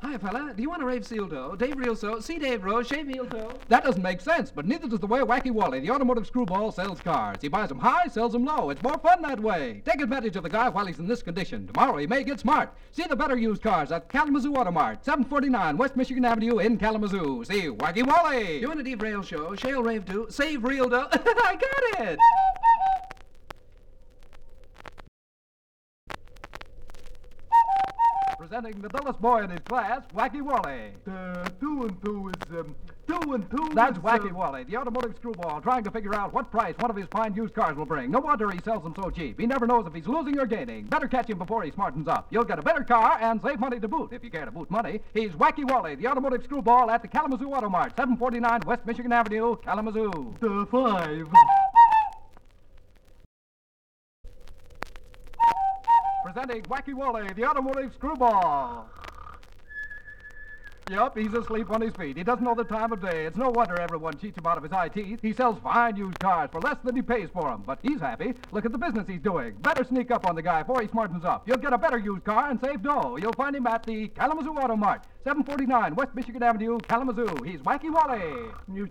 Hi, fella. Do you want a rave seal toe? Dave Real So. See Dave Rose. Shave heel toe. That doesn't make sense, but neither does the way Wacky Wally, the automotive screwball, sells cars. He buys them high, sells them low. It's more fun that way. Take advantage of the guy while he's in this condition. Tomorrow he may get smart. See the better used cars at Kalamazoo Automart, 749 West Michigan Avenue in Kalamazoo. See Wacky Wally. You want a Dave Rail Show? Shale Rave Do. Save Real Dough. I got it. Presenting the dullest boy in his class, Wacky Wally. 2 and 2 is, 2 and 2 That's is, Wacky Wally, the automotive screwball, trying to figure out what price one of his fine used cars will bring. No wonder he sells them so cheap. He never knows if he's losing or gaining. Better catch him before he smartens up. You'll get a better car and save money to boot, if you care to boot money. He's Wacky Wally, the automotive screwball at the Kalamazoo Automart, 749 West Michigan Avenue, Kalamazoo. 5. Presenting Wacky Wally, the automotive screwball. Yup, he's asleep on his feet. He doesn't know the time of day. It's no wonder everyone cheats him out of his eye teeth. He sells fine used cars for less than he pays for them. But he's happy. Look at the business he's doing. Better sneak up on the guy before he smartens up. You'll get a better used car and save dough. You'll find him at the Kalamazoo Automart, 749 West Michigan Avenue, Kalamazoo. He's Wacky Wally.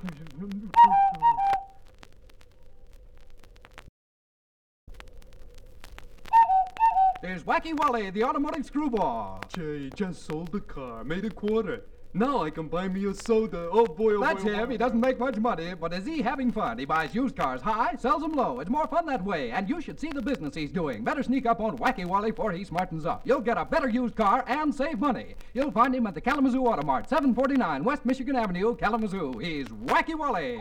Here's Wacky Wally, the automotive screwball. Jay just sold the car, made a quarter. Now I can buy me a soda. Oh boy, oh That's boy. him. He doesn't make much money, but is he having fun? He buys used cars high, sells them low. It's more fun that way, and you should see the business he's doing. Better sneak up on Wacky Wally before he smartens up. You'll get a better used car and save money. You'll find him at the Kalamazoo Automart, 749 West Michigan Avenue, Kalamazoo. He's Wacky Wally.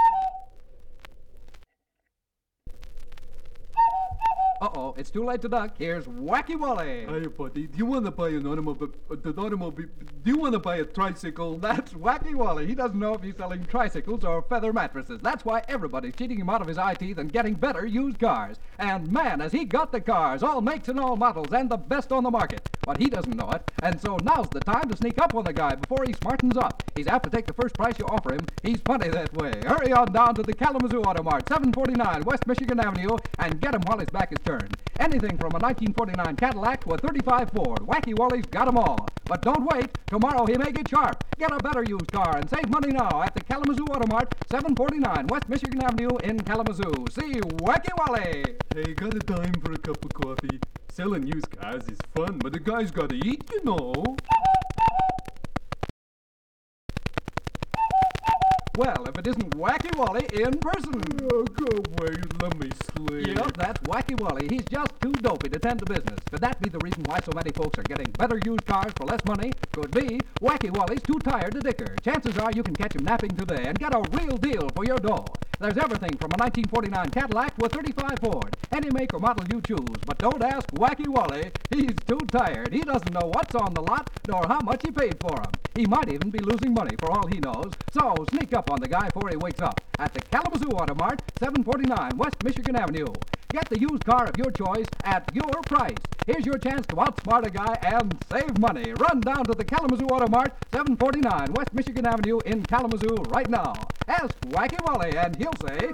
Uh-oh, it's too late to duck. Here's Wacky Wally. Hey, buddy, do you want to buy an automobile? Do you want to buy a tricycle? That's Wacky Wally. He doesn't know if he's selling tricycles or feather mattresses. That's why everybody's cheating him out of his eye teeth and getting better used cars. And man, has he got the cars, all makes and all models, and the best on the market. But he doesn't know it, and so now's the time to sneak up on the guy before he smartens up. He's apt to take the first price you offer him. He's funny that way. Hurry on down to the Kalamazoo Automart, 749 West Michigan Avenue, and get him while his back is turned. Anything from a 1949 Cadillac to a 35 Ford, Wacky Wally's got 'em all. But don't wait. Tomorrow he may get sharp. Get a better used car and save money now at the Kalamazoo Automart, 749 West Michigan Avenue in Kalamazoo. See Wacky Wally. Hey, got a dime for a cup of coffee? Selling used cars is fun, but the guy's got to eat, you know. Well, if it isn't Wacky Wally in person. Oh, go away, let me sleep. Yep, that's Wacky Wally. He's just too dopey to tend to business. Could that be the reason why so many folks are getting better used cars for less money? Could be. Wacky Wally's too tired to dicker. Chances are you can catch him napping today and get a real deal for your dough. There's everything from a 1949 Cadillac to a 35 Ford. Any make or model you choose. But don't ask Wacky Wally. He's too tired. He doesn't know what's on the lot nor how much he paid for 'em. He might even be losing money for all he knows. So sneak up on the guy before he wakes up at the Kalamazoo Automart, 749 West Michigan Avenue. Get the used car of your choice at your price. Here's your chance to outsmart a guy and save money. Run down to the Kalamazoo Automart, 749 West Michigan Avenue in Kalamazoo right now. Ask Wacky Wally and he'll say,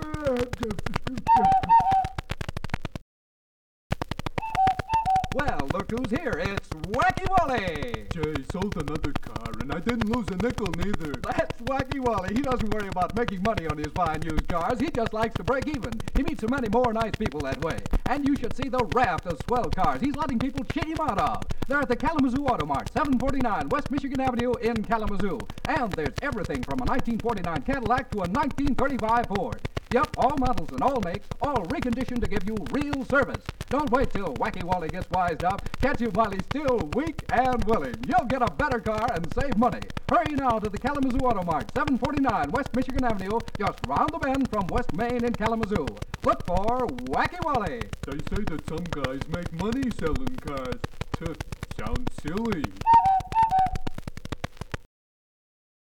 well, look who's here. It's Wacky Wally. Jay sold another car, and I didn't lose a nickel neither. That's Wacky Wally. He doesn't worry about making money on his fine used cars. He just likes to break even. He meets so many more nice people that way. And you should see the raft of swell cars he's letting people cheat him out of. They're at the Kalamazoo Automart, 749 West Michigan Avenue in Kalamazoo. And there's everything from a 1949 Cadillac to a 1935 Ford. Yep, all models and all makes, all reconditioned to give you real service. Don't wait till Wacky Wally gets wised up. Catch him while he's still weak and willing. You'll get a better car and save money. Hurry now to the Kalamazoo Automart, 749 West Michigan Avenue, just round the bend from West Main in Kalamazoo. Look for Wacky Wally. They say that some guys make money selling cars. Sounds silly.